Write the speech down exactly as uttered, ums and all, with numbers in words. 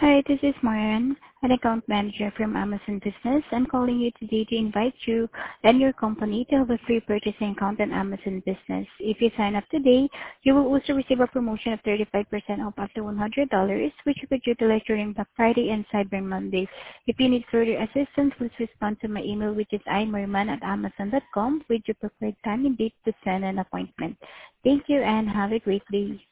Hi, this is Marian, an account manager from Amazon Business. I'm calling you today to invite you and your company to have a free purchasing account on Amazon Business. If you sign up today, you will also receive a promotion of thirty-five percent off up to one hundred dollars, which you could utilize during Black Friday and Cyber Monday. If you need further assistance, please respond to my email, which is imariman at amazon dot com with your preferred time and date to send an appointment. Thank you and have a great day.